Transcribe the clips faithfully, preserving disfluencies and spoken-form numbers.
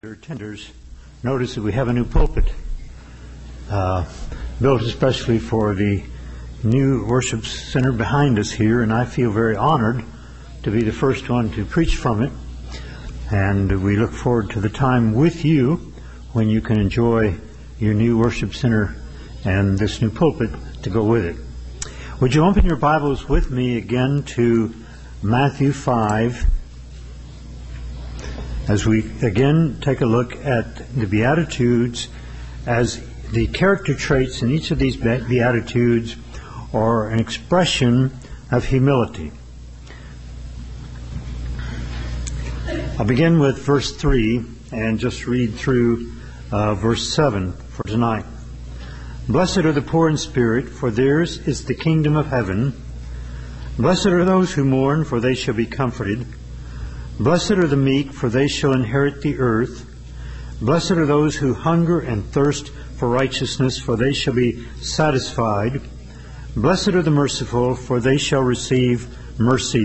Attenders, notice that we have a new pulpit uh, built especially for the new worship center behind us here, and I feel very honored to be the first one to preach from it. And we look forward to the time with you when you can enjoy your new worship center and this new pulpit to go with it. Would you open your Bibles with me again to Matthew five, as we again take a look at the Beatitudes, as the character traits in each of these Beatitudes are an expression of humility. I'll begin with verse three and just read through uh, verse seven for tonight. Blessed are the poor in spirit, for theirs is the kingdom of heaven. Blessed are those who mourn, for they shall be comforted. Blessed are the meek, for they shall inherit the earth. Blessed are those who hunger and thirst for righteousness, for they shall be satisfied. Blessed are the merciful, for they shall receive mercy.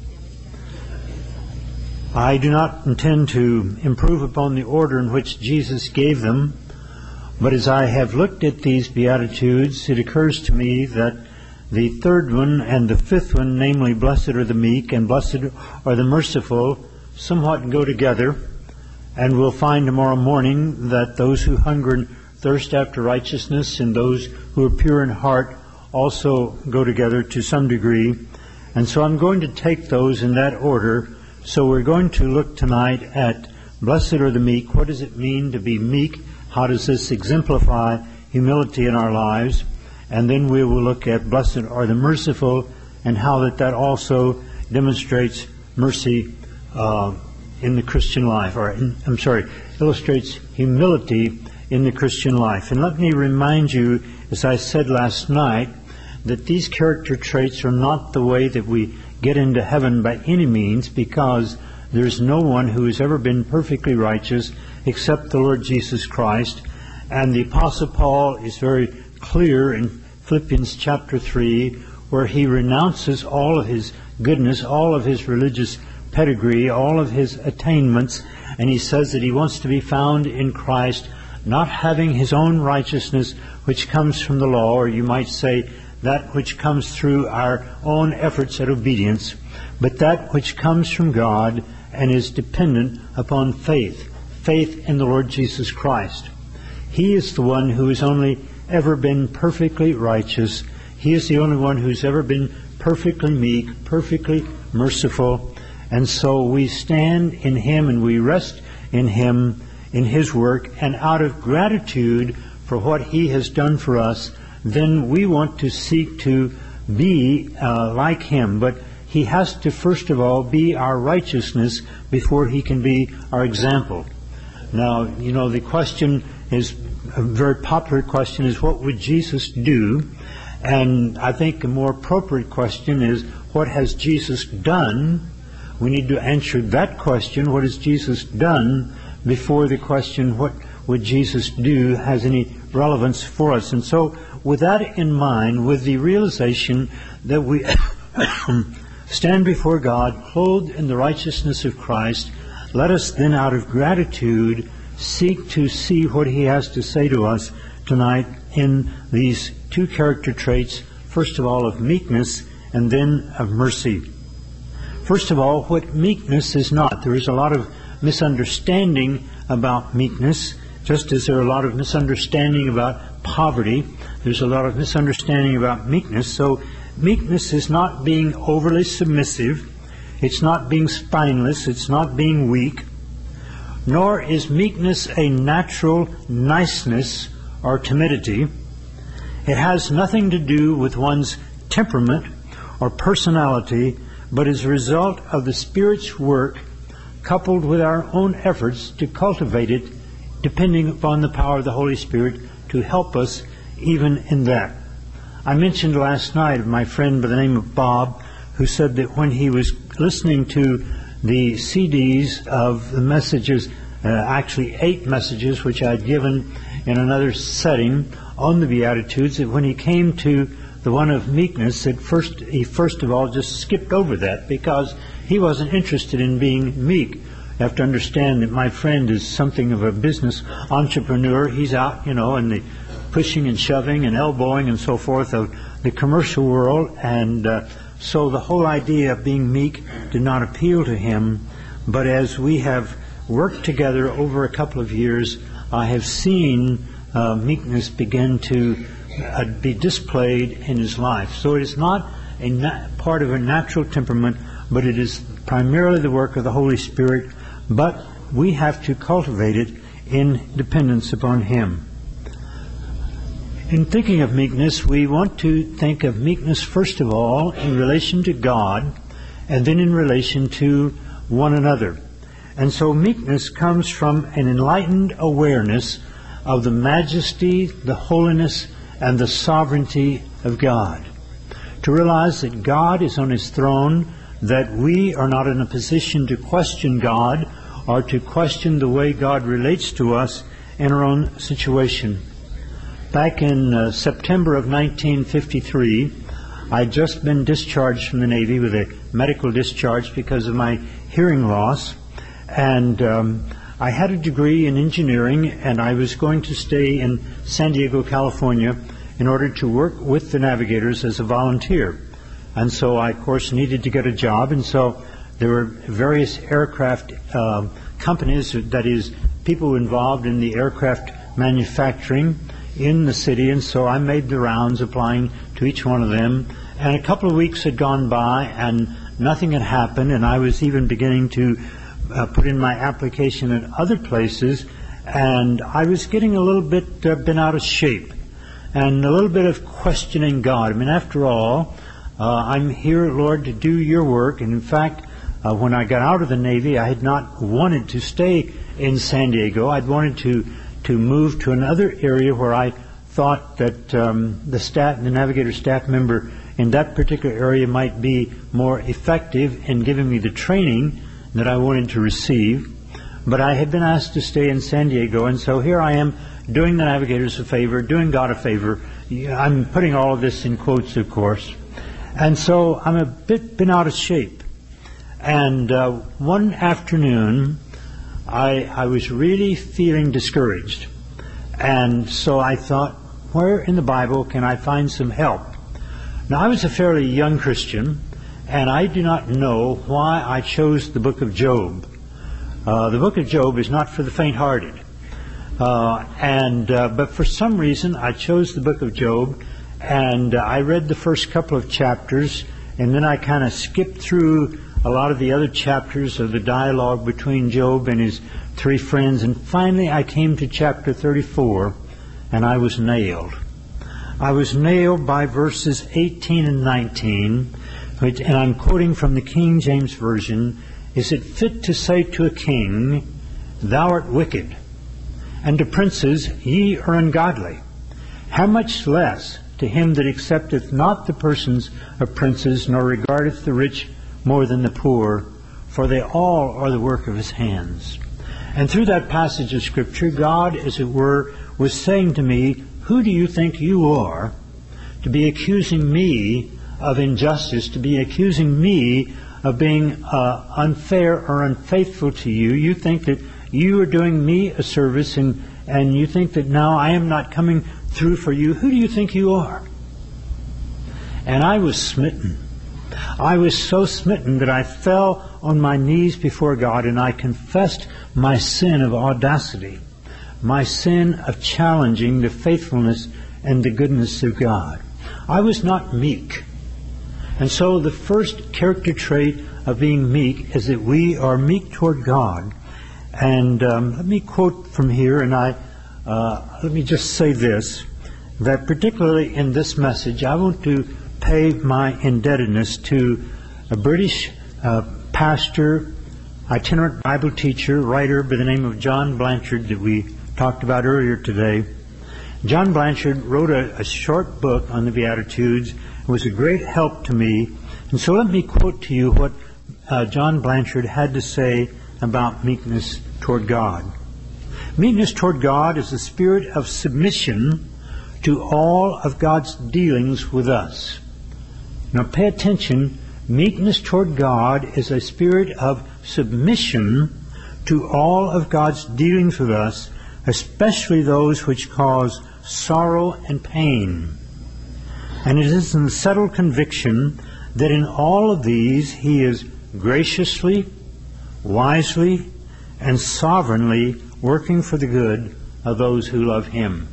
I do not intend to improve upon the order in which Jesus gave them, but as I have looked at these Beatitudes, it occurs to me that the third one and the fifth one, namely, blessed are the meek and blessed are the merciful, somewhat go together. And we'll find tomorrow morning that those who hunger and thirst after righteousness and those who are pure in heart also go together to some degree. And so I'm going to take those in that order. So we're going to look tonight at blessed are the meek. What does it mean to be meek? How does this exemplify humility in our lives? And then we will look at blessed are the merciful and how that that also demonstrates mercy uh, in the Christian life, or in, I'm sorry, illustrates humility in the Christian life. And let me remind you, as I said last night, that these character traits are not the way that we get into heaven by any means, because there's no one who has ever been perfectly righteous except the Lord Jesus Christ. And the Apostle Paul is very clear in Philippians chapter three, where he renounces all of his goodness, all of his religious pedigree, all of his attainments, and he says that he wants to be found in Christ, not having his own righteousness which comes from the law, or you might say that which comes through our own efforts at obedience, but that which comes from God and is dependent upon faith, faith in the Lord Jesus Christ. He is the one who has only ever been perfectly righteous. He is the only one who's ever been perfectly meek, perfectly merciful. And so we stand in Him and we rest in Him, in His work, and out of gratitude for what He has done for us, then we want to seek to be uh, like Him. But He has to first of all be our righteousness before He can be our example. Now, you know, the question is, a very popular question is, what would Jesus do? And I think a more appropriate question is, what has Jesus done? We need to answer that question, what has Jesus done, before the question, what would Jesus do, has any relevance for us. And so, with that in mind, with the realization that we stand before God, clothed in the righteousness of Christ, let us then, out of gratitude, seek to see what He has to say to us tonight in these two character traits, first of all of meekness and then of mercy. First of all, what meekness is not. There is a lot of misunderstanding about meekness, just as there are a lot of misunderstanding about poverty. There's a lot of misunderstanding about meekness. So meekness is not being overly submissive. It's not being spineless. It's not being weak. Nor is meekness a natural niceness or timidity. It has nothing to do with one's temperament or personality, but is a result of the Spirit's work coupled with our own efforts to cultivate it, depending upon the power of the Holy Spirit to help us even in that. I mentioned last night of my friend by the name of Bob, who said that when he was listening to the C Ds of the messages, uh, actually eight messages which I had given in another setting on the Beatitudes, that when he came to the one of meekness, that first he first of all just skipped over that, because he wasn't interested in being meek. You have to understand that my friend is something of a business entrepreneur. He's out, you know, in the pushing and shoving and elbowing and so forth of the commercial world, and uh, so the whole idea of being meek did not appeal to him. But as we have worked together over a couple of years, I have seen uh, meekness begin to uh, be displayed in his life. So it is not a na- part of a natural temperament, but it is primarily the work of the Holy Spirit. But we have to cultivate it in dependence upon Him. In thinking of meekness, we want to think of meekness first of all in relation to God, and then in relation to one another. And so meekness comes from an enlightened awareness of the majesty, the holiness, and the sovereignty of God. To realize that God is on His throne, that we are not in a position to question God or to question the way God relates to us in our own situation. Back in uh, September of nineteen fifty-three, I'd just been discharged from the Navy with a medical discharge because of my hearing loss. And um, I had a degree in engineering, and I was going to stay in San Diego, California, in order to work with the navigators as a volunteer. And so I, of course, needed to get a job, and so there were various aircraft uh, companies, that is, people involved in the aircraft manufacturing in the city, and so I made the rounds applying to each one of them. And a couple of weeks had gone by, and nothing had happened, and I was even beginning to uh, put in my application at other places, and I was getting a little bit uh, bent out of shape, and a little bit of questioning God. I mean, after all, uh, I'm here, Lord, to do your work, and in fact, uh, when I got out of the Navy, I had not wanted to stay in San Diego. I'd wanted to to move to another area where I thought that um, the staff, the navigator staff member in that particular area might be more effective in giving me the training that I wanted to receive. But I had been asked to stay in San Diego, and so here I am doing the navigators a favor, doing God a favor. I'm putting all of this in quotes, of course. And so I'm a bit been out of shape. And uh, one afternoon, I, I was really feeling discouraged. And so I thought, where in the Bible can I find some help? Now, I was a fairly young Christian, and I do not know why I chose the book of Job. Uh, the book of Job is not for the faint-hearted. Uh, and uh, but for some reason, I chose the book of Job, and uh, I read the first couple of chapters, and then I kind of skipped through a lot of the other chapters of the dialogue between Job and his three friends, and finally I came to chapter thirty-four, and I was nailed. I was nailed by verses eighteen and nineteen, which, and I'm quoting from the King James Version, "Is it fit to say to a king, Thou art wicked, and to princes, Ye are ungodly? How much less to him that accepteth not the persons of princes, nor regardeth the rich more than the poor, for they all are the work of his hands." And through that passage of Scripture, God, as it were, was saying to me, who do you think you are to be accusing me of injustice, to be accusing me of being uh, unfair or unfaithful to you? You think that you are doing me a service, and, and you think that now I am not coming through for you. Who do you think you are? And I was smitten. I was so smitten that I fell on my knees before God, and I confessed my sin of audacity, my sin of challenging the faithfulness and the goodness of God. I was not meek. And so the first character trait of being meek is that we are meek toward God. And um, let me quote from here, and I uh, let me just say this, that particularly in this message, I want to pay my indebtedness to a British uh, pastor, itinerant Bible teacher, writer by the name of John Blanchard that we talked about earlier today. John Blanchard wrote a, a short book on the Beatitudes. It was a great help to me. And so let me quote to you what uh, John Blanchard had to say about meekness toward God. Meekness toward God is a spirit of submission to all of God's dealings with us. Now pay attention. Meekness toward God is a spirit of submission to all of God's dealings with us, especially those which cause sorrow and pain. And it is in the settled conviction that in all of these He is graciously, wisely, and sovereignly working for the good of those who love Him.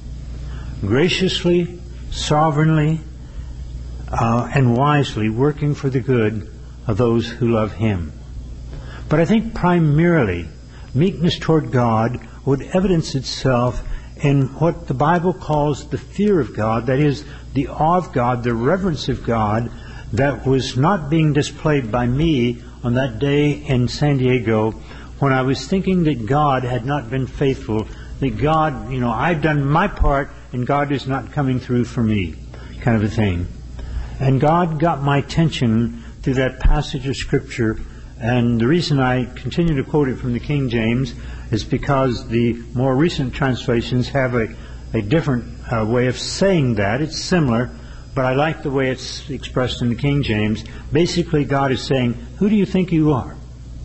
Graciously, sovereignly, uh, and wisely working for the good of those who love Him. But I think primarily meekness toward God would evidence itself in what the Bible calls the fear of God, that is, the awe of God, the reverence of God, that was not being displayed by me on that day in San Diego when I was thinking that God had not been faithful, that God, you know, I've done my part and God is not coming through for me, kind of a thing. And God got my attention through that passage of Scripture, and the reason I continue to quote it from the King James is because the more recent translations have a, a different uh, way of saying that. It's similar, but I like the way it's expressed in the King James. Basically, God is saying, who do you think you are?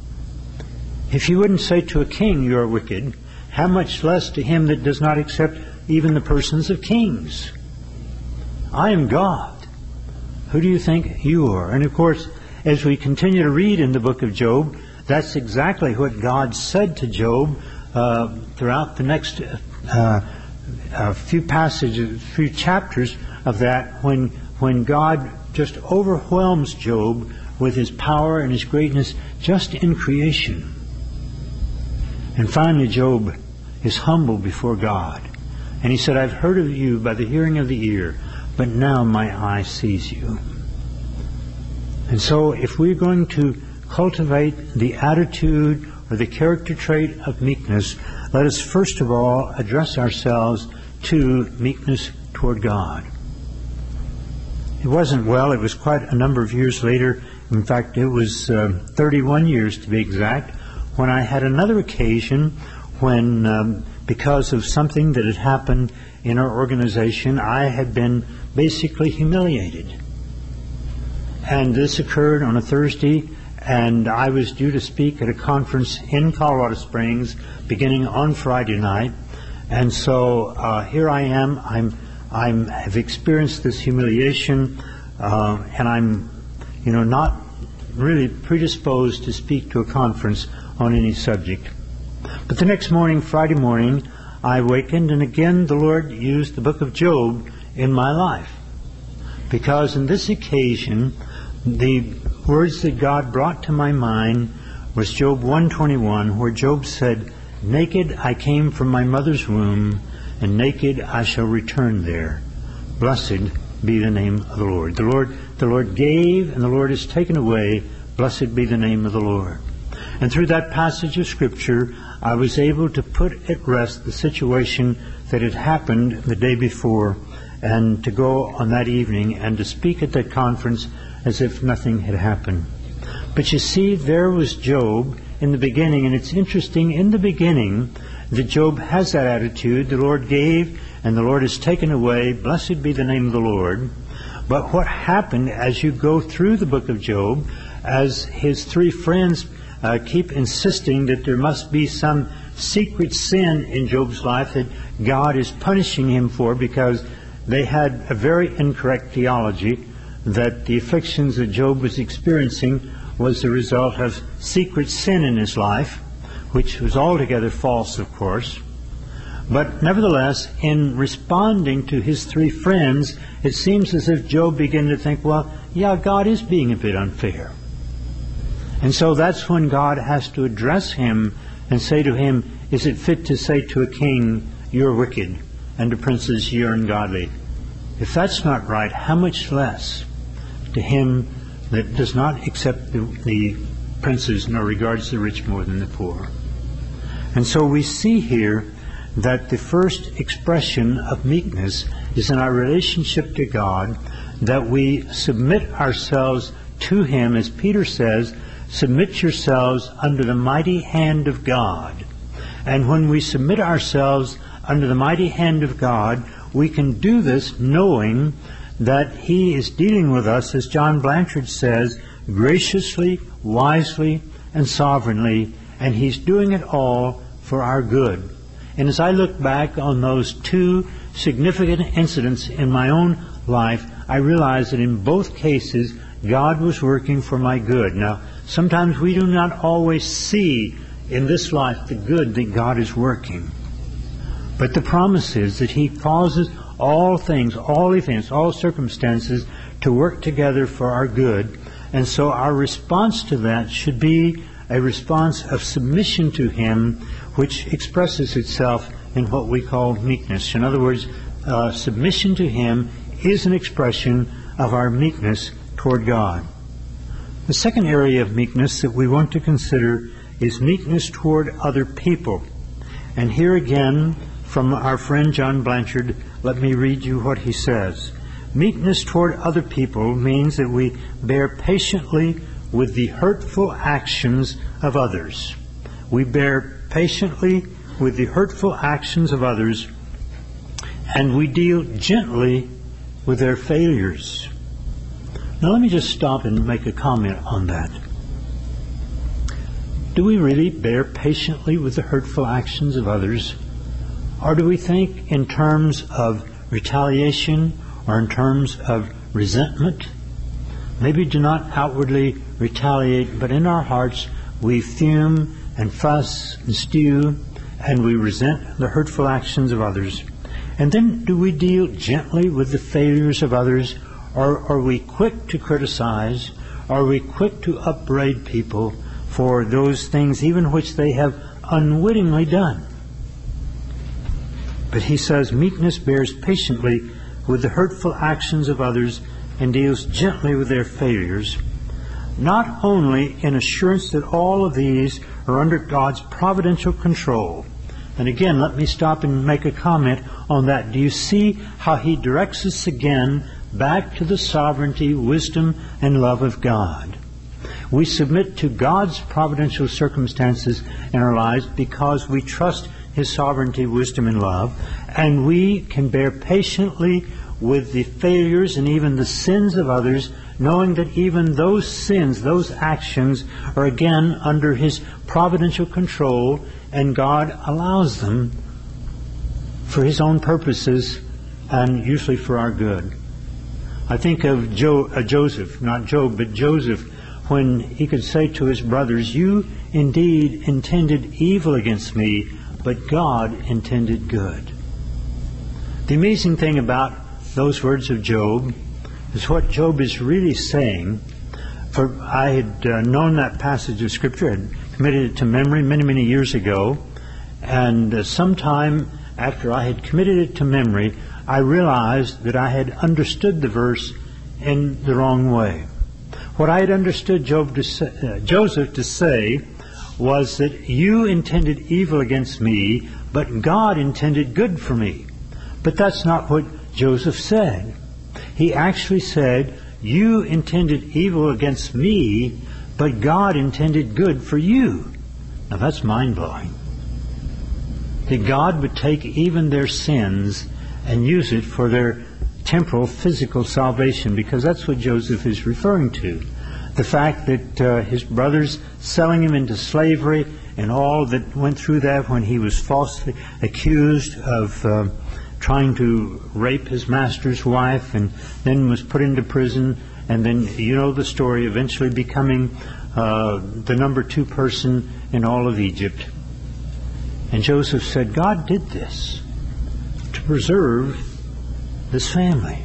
If you wouldn't say to a king you are wicked, how much less to him that does not accept even the persons of kings? I am God. Who do you think you are? And of course, as we continue to read in the book of Job, that's exactly what God said to Job uh, throughout the next uh, uh, few passages, few chapters of that, when when God just overwhelms Job with His power and His greatness just in creation. And finally, Job is humble before God. And he said, I've heard of you by the hearing of the ear, but now my eye sees you. And so if we're going to cultivate the attitude or the character trait of meekness, let us first of all address ourselves to meekness toward God. It wasn't, well, it was quite a number of years later. In fact, it was uh, thirty-one years to be exact, when I had another occasion when, um, because of something that had happened in our organization, I had been basically humiliated. And this occurred on a Thursday, and I was due to speak at a conference in Colorado Springs beginning on Friday night. And so uh, here I am. I'm I'm have experienced this humiliation, uh, and I'm, you know, not really predisposed to speak to a conference on any subject. But the next morning, Friday morning, I awakened, and again the Lord used the book of Job in my life. Because on this occasion, the words that God brought to my mind was Job one twenty-one, where Job said, naked I came from my mother's womb, and naked I shall return there. Blessed be the name of the Lord. The Lord, the Lord gave, and the Lord has taken away. Blessed be the name of the Lord. And through that passage of Scripture, I was able to put at rest the situation that had happened the day before, and to go on that evening and to speak at that conference as if nothing had happened. But you see, there was Job in the beginning, and it's interesting, in the beginning, that Job has that attitude. The Lord gave, and the Lord has taken away. Blessed be the name of the Lord. But what happened as you go through the book of Job, as his three friends uh, keep insisting that there must be some secret sin in Job's life that God is punishing him for, because they had a very incorrect theology that the afflictions that Job was experiencing was the result of secret sin in his life, which was altogether false, of course. But nevertheless, in responding to his three friends, it seems as if Job began to think, well, yeah, God is being a bit unfair. And so that's when God has to address him and say to him, is it fit to say to a king, you're wicked, and to princes, you're ungodly? If that's not right, how much less to him that does not accept the, the princes nor regards the rich more than the poor? And so we see here that the first expression of meekness is in our relationship to God, that we submit ourselves to Him, as Peter says, submit yourselves under the mighty hand of God. And when we submit ourselves under the mighty hand of God, we can do this knowing that He is dealing with us, as John Blanchard says, graciously, wisely, and sovereignly, and He's doing it all for our good. And as I look back on those two significant incidents in my own life, I realize that in both cases, God was working for my good. Now, sometimes we do not always see in this life the good that God is working. But the promise is that He causes all things, all events, all circumstances to work together for our good. And so our response to that should be a response of submission to Him, which expresses itself in what we call meekness. In other words, uh, submission to Him is an expression of our meekness toward God. The second area of meekness that we want to consider is meekness toward other people. And here again, from our friend John Blanchard, let me read you what he says. Meekness toward other people means that we bear patiently with the hurtful actions of others. We bear patiently with the hurtful actions of others, and we deal gently with their failures. Now let me just stop and make a comment on that. Do we really bear patiently with the hurtful actions of others? Or do we think in terms of retaliation or in terms of resentment? Maybe do not outwardly retaliate, but in our hearts we fume and fuss and stew, and we resent the hurtful actions of others. And then do we deal gently with the failures of others, or are we quick to criticize? Are we quick to upbraid people for those things even which they have unwittingly done? But he says meekness bears patiently with the hurtful actions of others and deals gently with their failures, not only in assurance that all of these are under God's providential control. And again, let me stop and make a comment on that. Do you see how he directs us again back to the sovereignty, wisdom, and love of God? We submit to God's providential circumstances in our lives because we trust His sovereignty, wisdom, and love, and we can bear patiently with the failures and even the sins of others, knowing that even those sins, those actions, are again under His providential control, and God allows them for His own purposes and usually for our good. I think of jo- uh, Joseph, not Job, but Joseph, when he could say to his brothers, "You indeed intended evil against me, but God intended good." The amazing thing about those words of Job is what Job is really saying. For I had uh, known that passage of Scripture, had committed it to memory many, many years ago, and uh, sometime after I had committed it to memory, I realized that I had understood the verse in the wrong way. What I had understood Job to say, uh, Joseph to say was that you intended evil against me, but God intended good for me. But that's not what Joseph said. He actually said, you intended evil against me, but God intended good for you. Now that's mind-blowing. That God would take even their sins and use it for their temporal, physical salvation, because that's what Joseph is referring to. The fact that uh, his brothers selling him into slavery and all that went through that when he was falsely accused of uh, trying to rape his master's wife, and then was put into prison, and then you know the story, eventually becoming uh, the number two person in all of Egypt. And Joseph said, God did this to preserve this family.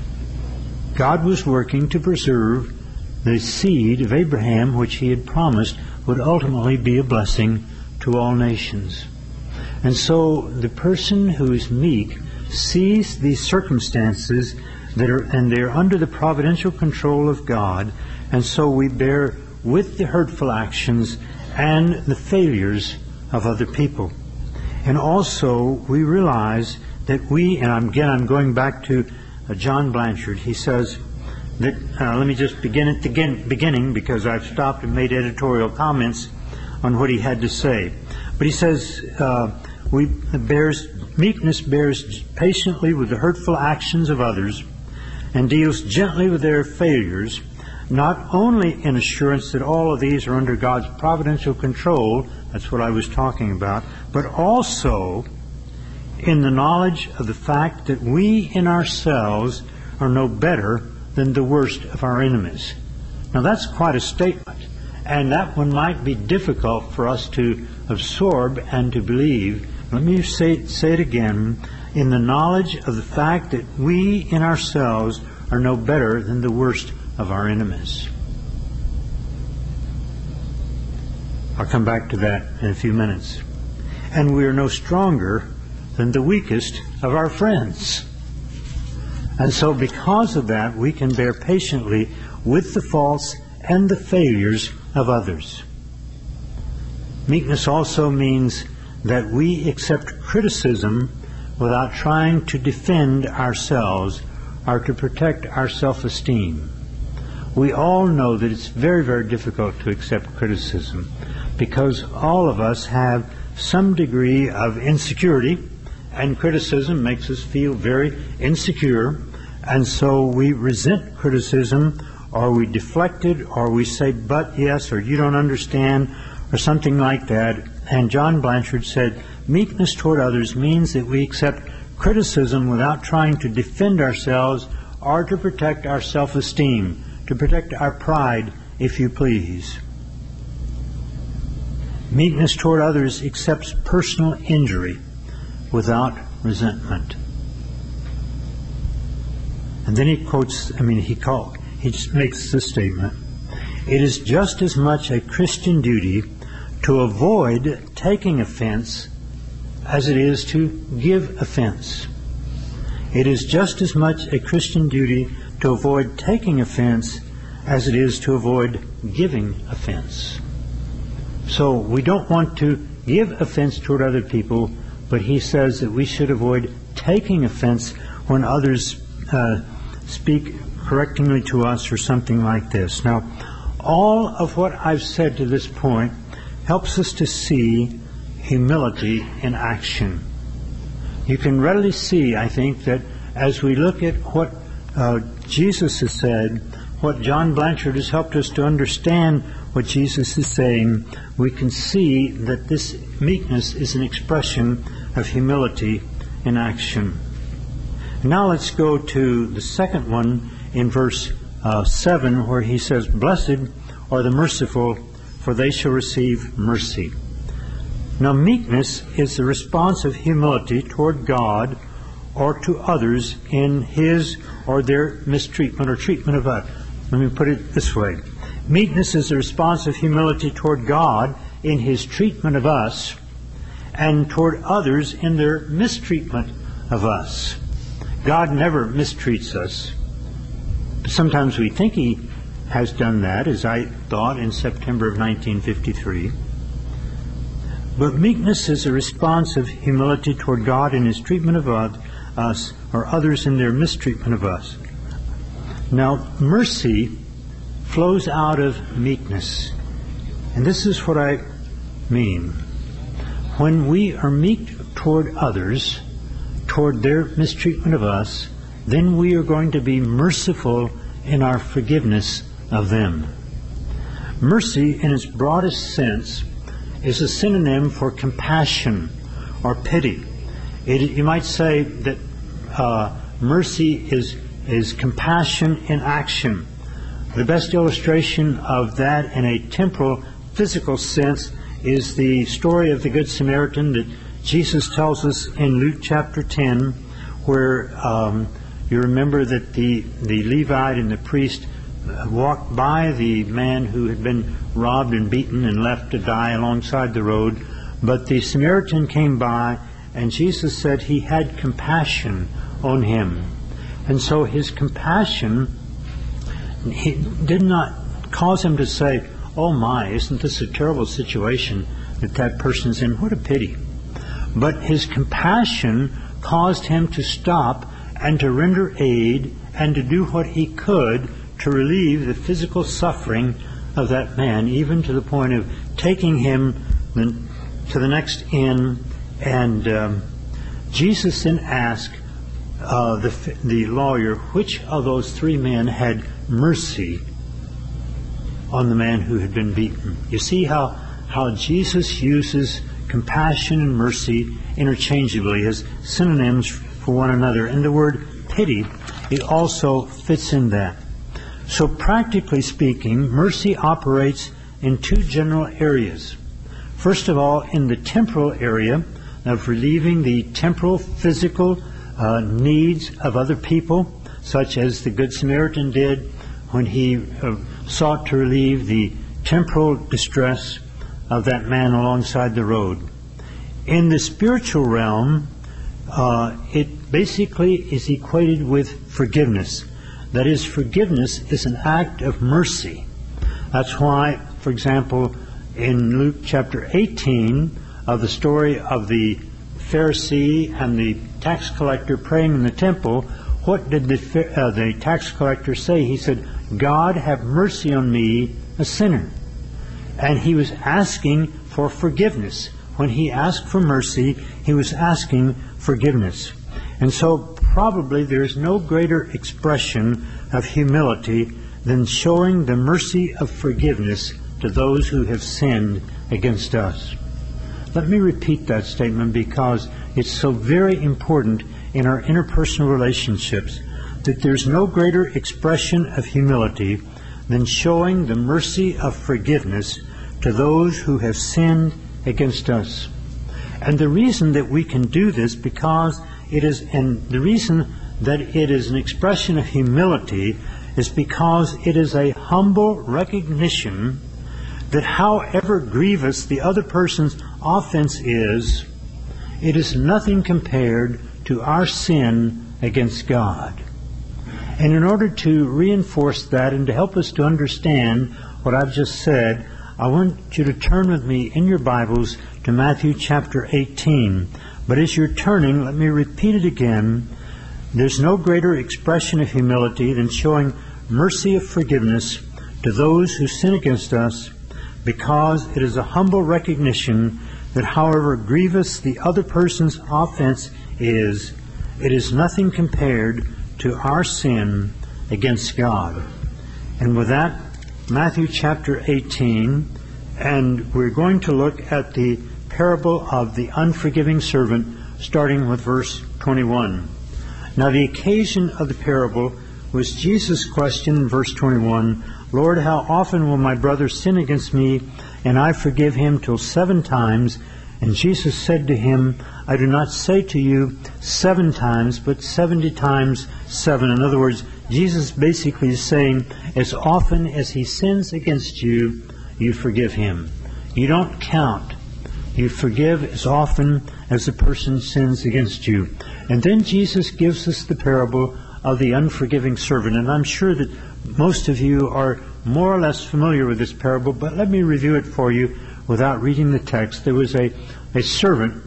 God was working to preserve the seed of Abraham, which He had promised would ultimately be a blessing to all nations. And so the person who is meek sees these circumstances that are, and they're under the providential control of God, and so we bear with the hurtful actions and the failures of other people. And also we realize that we, and again I'm going back to uh, John Blanchard, he says that, uh, let me just begin at the beginning because I've stopped and made editorial comments on what he had to say. But he says, uh, we bears meekness bears patiently with the hurtful actions of others and deals gently with their failures, not only in assurance that all of these are under God's providential control, that's what I was talking about, but also in the knowledge of the fact that we in ourselves are no better than the worst of our enemies. Now that's quite a statement, and that one might be difficult for us to absorb and to believe. Let me say, say it again. In the knowledge of the fact that we in ourselves are no better than the worst of our enemies. I'll come back to that in a few minutes. And we are no stronger than the weakest of our friends. And so because of that, we can bear patiently with the faults and the failures of others. Meekness also means that we accept criticism without trying to defend ourselves or to protect our self-esteem. We all know that it's very, very difficult to accept criticism because all of us have some degree of insecurity, and criticism makes us feel very insecure, and so we resent criticism, or we deflect it, or we say, but yes, or you don't understand, or something like that. And John Blanchard said, meekness toward others means that we accept criticism without trying to defend ourselves or to protect our self-esteem, to protect our pride, if you please. Meekness toward others accepts personal injury without resentment. And then he quotes, I mean, he call, he just makes this statement. It is just as much a Christian duty to avoid taking offense as it is to give offense. It is just as much a Christian duty to avoid taking offense as it is to avoid giving offense. So we don't want to give offense toward other people, but he says that we should avoid taking offense when others uh, speak correctingly to us or something like this. Now, all of what I've said to this point helps us to see humility in action. You can readily see, I think, that as we look at what uh, Jesus has said, what John Blanchard has helped us to understand what Jesus is saying, we can see that this meekness is an expression of humility in action. Now let's go to the second one in verse uh, seven, where he says, blessed are the merciful, for they shall receive mercy. Now meekness is the response of humility toward God or to others in his or their mistreatment or treatment of us. Let me put it this way. Meekness is the response of humility toward God in his treatment of us and toward others in their mistreatment of us. God never mistreats us. Sometimes we think he has done that, as I thought in September of nineteen fifty-three. But meekness is a response of humility toward God in his treatment of us or others in their mistreatment of us. Now, mercy flows out of meekness. And this is what I mean. When we are meek toward others, toward their mistreatment of us, then we are going to be merciful in our forgiveness of them. Mercy, in its broadest sense, is a synonym for compassion or pity. It, you might say that uh, mercy is, is compassion in action. The best illustration of that in a temporal, physical sense is the story of the Good Samaritan that Jesus tells us in Luke chapter ten, where um, you remember that the, the Levite and the priest walked by the man who had been robbed and beaten and left to die alongside the road. But the Samaritan came by, and Jesus said he had compassion on him. And so his compassion he did not cause him to say, oh my, isn't this a terrible situation that that person's in? What a pity. But his compassion caused him to stop and to render aid and to do what he could to relieve the physical suffering of that man, even to the point of taking him to the next inn. And um, Jesus then asked uh, the, the lawyer which of those three men had mercy on the man who had been beaten. You see how, how Jesus uses compassion and mercy interchangeably as synonyms for one another. And the word pity, it also fits in that. So practically speaking, mercy operates in two general areas. First of all, in the temporal area of relieving the temporal, physical uh, needs of other people, such as the Good Samaritan did when he uh, sought to relieve the temporal distress of that man alongside the road. In the spiritual realm, uh, it basically is equated with forgiveness. That is, forgiveness is an act of mercy. That's why, for example, in Luke chapter eighteen, of the story of the Pharisee and the tax collector praying in the temple, what did the, uh, the tax collector say? He said, "God, have mercy on me, a sinner." And he was asking for forgiveness. When he asked for mercy, he was asking forgiveness. And so probably there is no greater expression of humility than showing the mercy of forgiveness to those who have sinned against us. Let me repeat that statement because it's so very important in our interpersonal relationships, that there's no greater expression of humility than showing the mercy of forgiveness to those who have sinned against us. And the reason that we can do this, because it is, and the reason that it is an expression of humility is because it is a humble recognition that however grievous the other person's offense is, it is nothing compared to our sin against God. And in order to reinforce that and to help us to understand what I've just said, I want you to turn with me in your Bibles to Matthew chapter eighteen. But as you're turning, let me repeat it again. There's no greater expression of humility than showing mercy of forgiveness to those who sin against us, because it is a humble recognition that however grievous the other person's offense is, it is nothing compared to our sin against God. And with that, Matthew chapter eighteen, and we're going to look at the parable of the unforgiving servant, starting with verse twenty-one. Now the occasion of the parable was Jesus' question in verse twenty-one, "Lord, how often will my brother sin against me, and I forgive him till seven times?" And Jesus said to him, "I do not say to you seven times, but seventy times seven." In other words, Jesus basically is saying, as often as he sins against you, you forgive him. You don't count. You forgive as often as the person sins against you. And then Jesus gives us the parable of the unforgiving servant. And I'm sure that most of you are more or less familiar with this parable, but let me review it for you without reading the text. There was a, a servant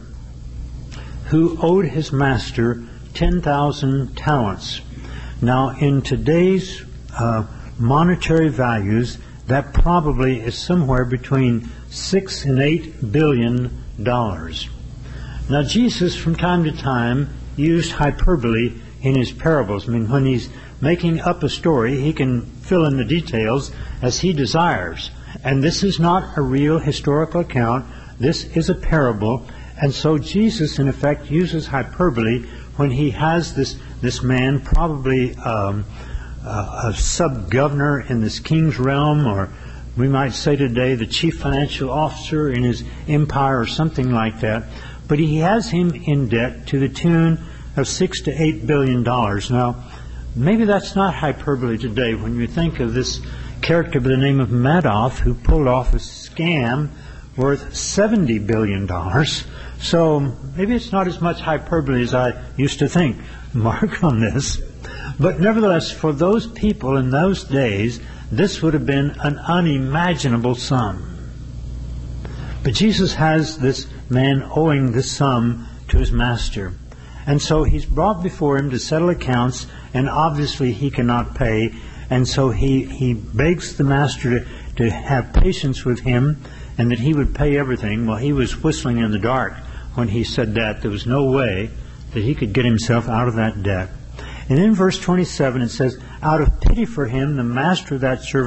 who owed his master ten thousand talents. Now, in today's uh, monetary values, that probably is somewhere between six and eight billion dollars. Now, Jesus, from time to time, used hyperbole in his parables. I mean, when he's making up a story, he can fill in the details as he desires. And this is not a real historical account. This is a parable. And so Jesus, in effect, uses hyperbole when he has this, this man, probably um, uh, a sub-governor in this king's realm, or we might say today the chief financial officer in his empire or something like that. But he has him in debt to the tune of six to eight billion dollars. Now, maybe that's not hyperbole today when you think of this character by the name of Madoff, who pulled off a scam worth seventy billion dollars. So maybe it's not as much hyperbole as I used to think. Mark on this. But nevertheless, for those people in those days, this would have been an unimaginable sum. But Jesus has this man owing this sum to his master. And so he's brought before him to settle accounts, and obviously he cannot pay. And so he, he begs the master to, to have patience with him and that he would pay everything. Well, he was whistling in the dark when he said that. There was no way that he could get himself out of that debt. And in verse twenty-seven it says, "Out of pity for him, the master of that servant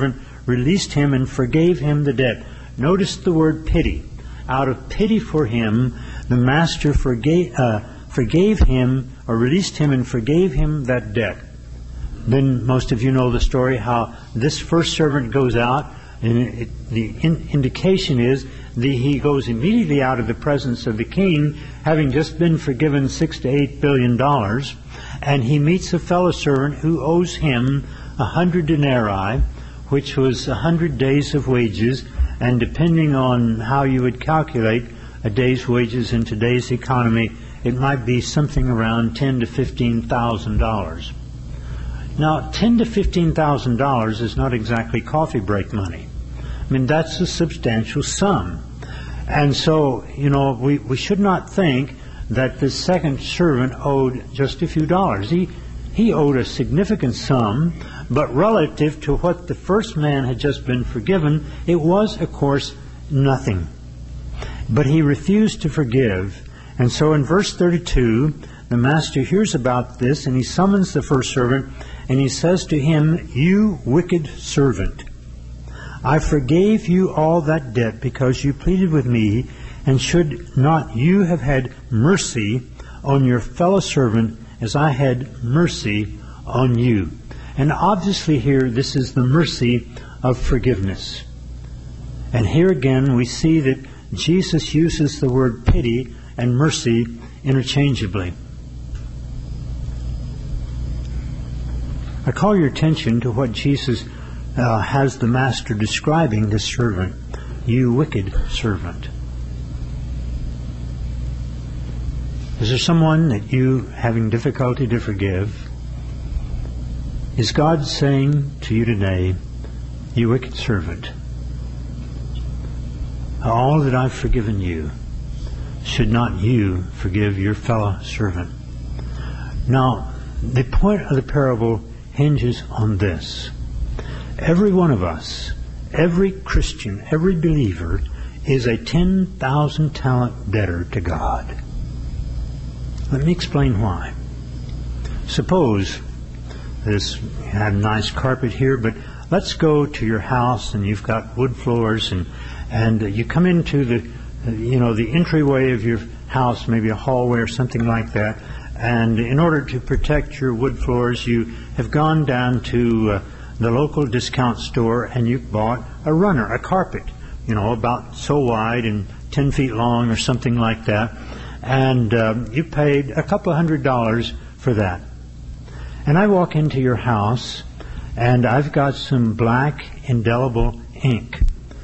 released him and forgave him the debt. Notice the word pity. Out of pity for him, the master forgave, uh, forgave him, or released him and forgave him that debt. Then most of you know the story how this first servant goes out, and it, the in, indication is that he goes immediately out of the presence of the king, having just been forgiven six to eight billion dollars, and he meets a fellow servant who owes him a hundred denarii, which was a hundred days of wages, and depending on how you would calculate a day's wages in today's economy, it might be something around ten to fifteen thousand dollars. Now, ten to fifteen thousand dollars is not exactly coffee break money. I mean, that's a substantial sum. And so, you know, we, we should not think that the second servant owed just a few dollars. He, he owed a significant sum, but relative to what the first man had just been forgiven, it was, of course, nothing. But he refused to forgive. And so in verse thirty-two, the master hears about this, and he summons the first servant, and he says to him, "You wicked servant, I forgave you all that debt because you pleaded with me, and should not you have had mercy on your fellow servant as I had mercy on you?" And obviously here, this is the mercy of forgiveness. And here again, we see that Jesus uses the word pity and mercy interchangeably. I call your attention to what Jesus uh, has the master describing this servant. "You wicked servant." Is there someone that you having difficulty to forgive? Is God saying to you today, "You wicked servant, all that I've forgiven you, should not you forgive your fellow servant?" Now, the point of the parable hinges on this. Every one of us, every Christian, every believer is a ten thousand talent debtor to God. Let me explain why. Suppose this, you have a nice carpet here, but let's go to your house and you've got wood floors, and and uh, you come into the uh, you know the entryway of your house, maybe a hallway or something like that, and in order to protect your wood floors, you have gone down to uh, the local discount store and you've bought a runner, a carpet, you know, about so wide and ten feet long or something like that, and um, you paid a couple of hundred dollars for that. And I walk into your house and I've got some black indelible ink.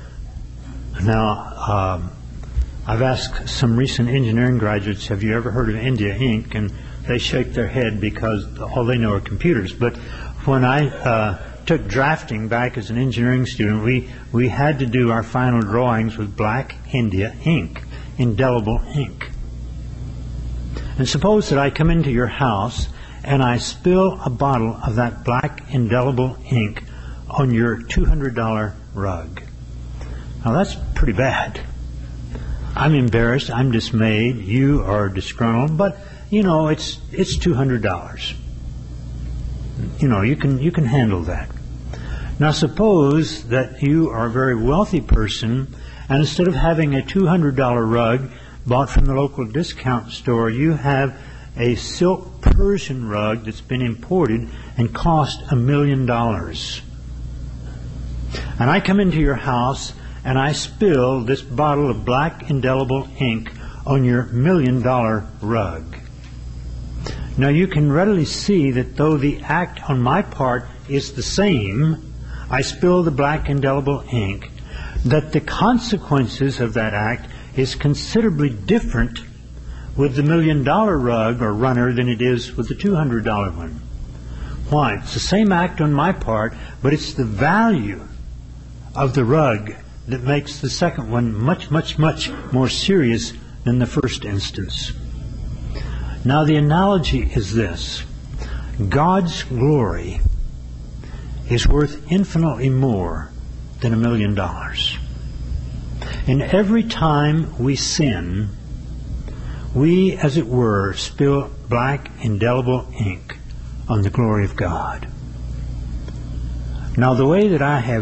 Now, um, I've asked some recent engineering graduates, have you ever heard of India ink? And they shake their head because all they know are computers. But when I uh, took drafting back as an engineering student, we, we had to do our final drawings with black India ink, indelible ink. And suppose that I come into your house and I spill a bottle of that black indelible ink on your two hundred dollar rug. Now that's pretty bad. I'm embarrassed, I'm dismayed, you are disgruntled, but you know, it's it's two hundred dollars. You know, you can you can handle that. Now suppose that you are a very wealthy person, and instead of having a two hundred dollar rug bought from the local discount store, you have a silk Persian rug that's been imported and cost a million dollars. And I come into your house and I spill this bottle of black indelible ink on your million dollar rug. Now you can readily see that though the act on my part is the same, I spill the black indelible ink, that the consequences of that act is considerably different with the million dollar rug or runner than it is with the two hundred dollar one. Why? It's the same act on my part, but it's the value of the rug that makes the second one much, much, much more serious than the first instance. Now the analogy is this. God's glory is worth infinitely more than a million dollars. And every time we sin, we, as it were, spill black indelible ink on the glory of God. Now the way that I have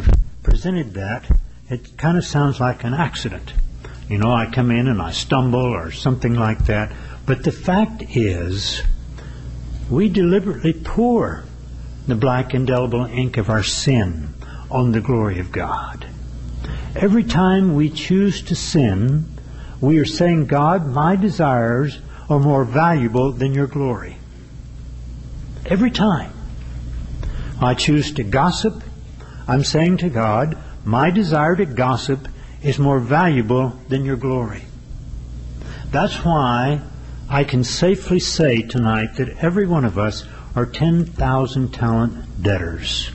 presented that, it kind of sounds like an accident. You know, I come in and I stumble or something like that. But the fact is, we deliberately pour the black indelible ink of our sin on the glory of God. Every time we choose to sin, we are saying, God, my desires are more valuable than your glory. Every time I choose to gossip, I'm saying to God, my desire to gossip is more valuable than your glory. That's why I can safely say tonight that every one of us are ten thousand talent debtors.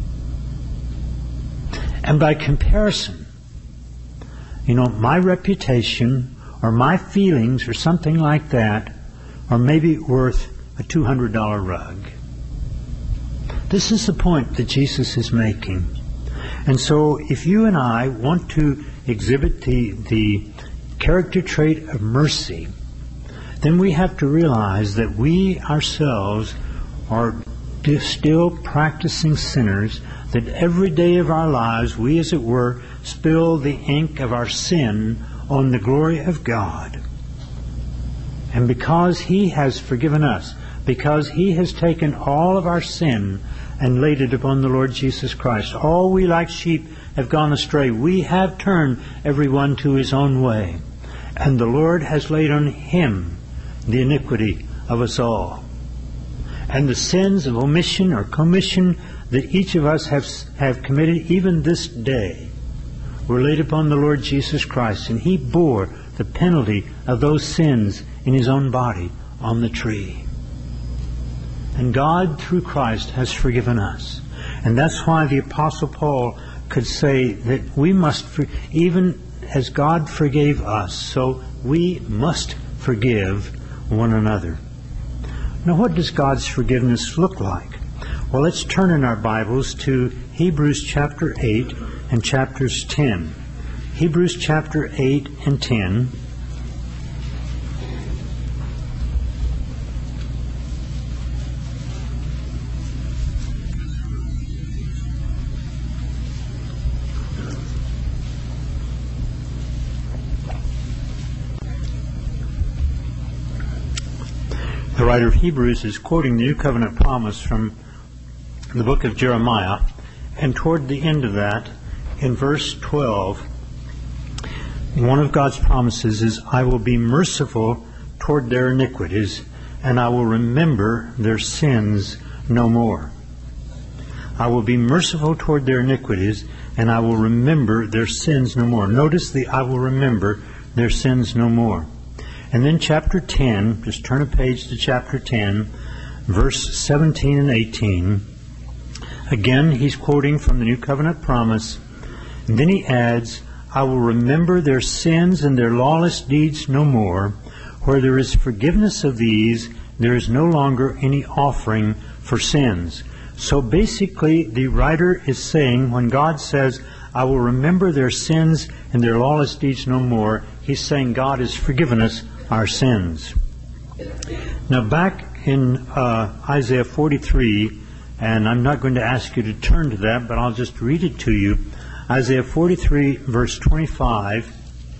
And by comparison, you know, my reputation or my feelings or something like that are maybe worth a two hundred dollar rug. This is the point that Jesus is making. And so if you and I want to exhibit the, the character trait of mercy, then we have to realize that we ourselves are still practicing sinners, that every day of our lives we, as it were, spill the ink of our sin on the glory of God. And because He has forgiven us, because He has taken all of our sin and laid it upon the Lord Jesus Christ, all we like sheep have gone astray. We have turned everyone to his own way. And the Lord has laid on Him the iniquity of us all. And the sins of omission or commission that each of us have, have committed even this day were laid upon the Lord Jesus Christ, and He bore the penalty of those sins in His own body on the tree. And God, through Christ, has forgiven us. And that's why the Apostle Paul could say that we must, for, even as God forgave us, so we must forgive one another. Now, what does God's forgiveness look like? Well, let's turn in our Bibles to Hebrews chapter eight and chapters ten. Hebrews chapter eight and ten. The writer of Hebrews is quoting the New Covenant promise from the book of Jeremiah, and toward the end of that, in verse twelve, one of God's promises is, I will be merciful toward their iniquities, and I will remember their sins no more. I will be merciful toward their iniquities, and I will remember their sins no more. Notice the I will remember their sins no more. And then chapter ten, just turn a page to chapter ten, verse seventeen and eighteen. Again, he's quoting from the New Covenant promise. And then he adds, I will remember their sins and their lawless deeds no more. Where there is forgiveness of these, there is no longer any offering for sins. So basically, the writer is saying, when God says, I will remember their sins and their lawless deeds no more, he's saying God has forgiven us our sins. Now back in uh, Isaiah forty-three, and I'm not going to ask you to turn to that, but I'll just read it to you. Isaiah forty-three, verse twenty-five.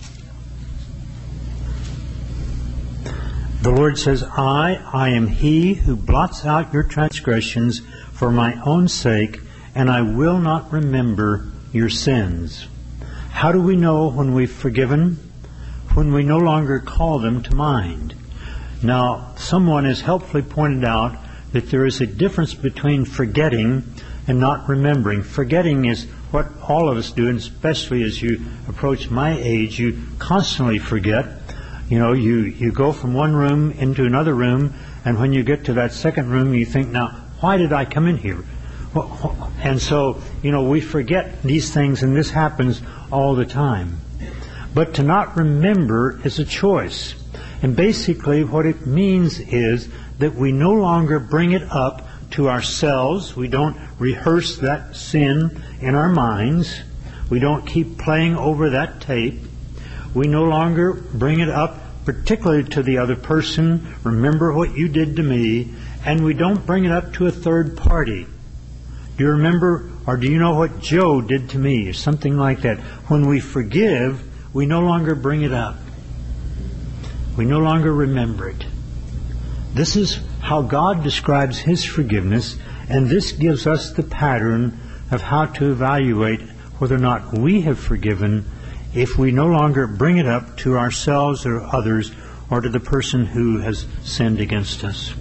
The Lord says, I, I am He who blots out your transgressions for my own sake, and I will not remember your sins. How do we know when we've forgiven? When we no longer call them to mind. Now, someone has helpfully pointed out that there is a difference between forgetting and not remembering. Forgetting is what all of us do, and especially as you approach my age, you constantly forget. You know, you, you go from one room into another room, and when you get to that second room, you think, now, why did I come in here? And so, you know, we forget these things, and this happens all the time. But to not remember is a choice. And basically what it means is that we no longer bring it up to ourselves. We don't rehearse that sin in our minds. We don't keep playing over that tape. We no longer bring it up particularly to the other person. Remember what you did to me. And we don't bring it up to a third party. Do you remember Or do you know what Joe did to me? Or something like that. When we forgive, we no longer bring it up. We no longer remember it. This is how God describes His forgiveness, and this gives us the pattern of how to evaluate whether or not we have forgiven if we no longer bring it up to ourselves or others or to the person who has sinned against us.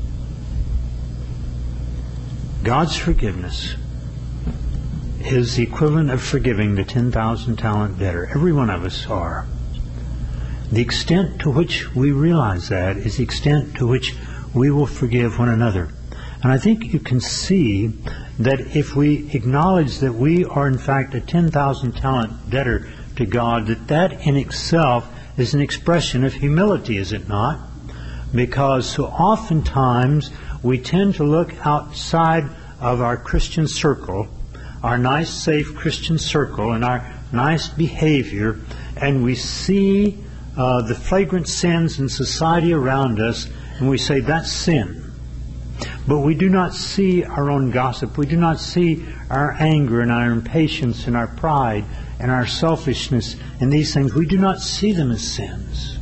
God's forgiveness is the equivalent of forgiving the ten thousand talent debtor. Every one of us are. The extent to which we realize that is the extent to which we will forgive one another. And I think you can see that if we acknowledge that we are in fact a ten thousand talent debtor to God, that that in itself is an expression of humility, is it not? Because so oftentimes we tend to look outside of our Christian circle, our nice, safe Christian circle, and our nice behavior, and we see uh, the flagrant sins in society around us, and we say, that's sin. But we do not see our own gossip. We do not see our anger and our impatience and our pride and our selfishness and these things. We do not see them as sins.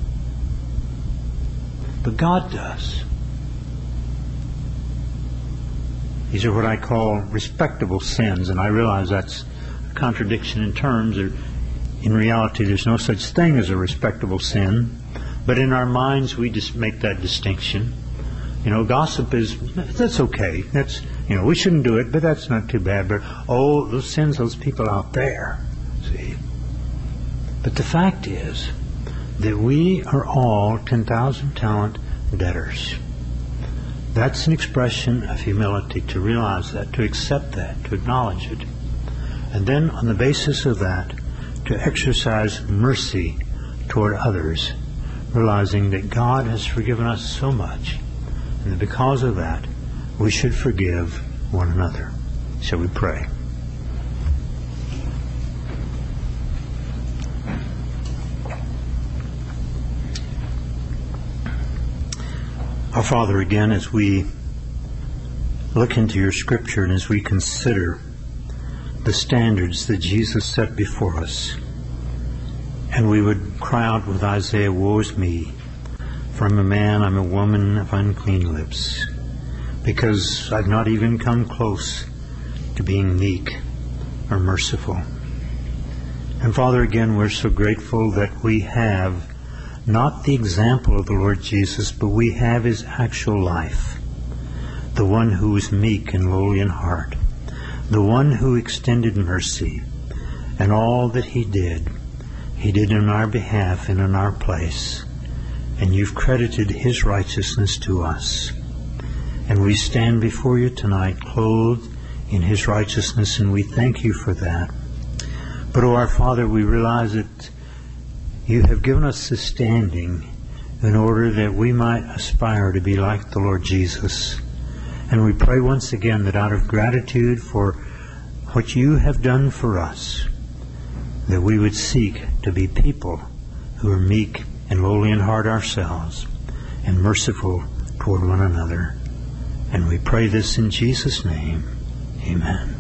But God does. These are what I call respectable sins, and I realize that's a contradiction in terms. Or in reality, there's no such thing as a respectable sin. But in our minds, we just make that distinction. You know, gossip is, that's okay. That's, you know, we shouldn't do it, but that's not too bad. But, oh, those sins, those people out there, see. But the fact is that we are all ten thousand talent debtors. That's an expression of humility, to realize that, to accept that, to acknowledge it. And then on the basis of that, to exercise mercy toward others, realizing that God has forgiven us so much, and that because of that, we should forgive one another. Shall we pray? Our Father, again, as we look into your Scripture and as we consider the standards that Jesus set before us, and we would cry out with Isaiah, woe is me, for I'm a man, I'm a woman of unclean lips, because I've not even come close to being meek or merciful. And Father, again, we're so grateful that we have not the example of the Lord Jesus, but we have His actual life, the one who was meek and lowly in heart, the one who extended mercy, and all that He did, He did in our behalf and in our place. And you've credited His righteousness to us. And we stand before you tonight clothed in His righteousness, and we thank you for that. But, oh, our Father, we realize that you have given us the standing in order that we might aspire to be like the Lord Jesus. And we pray once again that out of gratitude for what you have done for us, that we would seek to be people who are meek and lowly in heart ourselves, and merciful toward one another. And we pray this in Jesus' name. Amen.